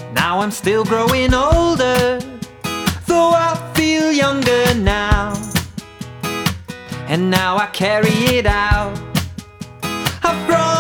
Now I'm still growing older, though I feel younger now. And now I carry it out. I've grown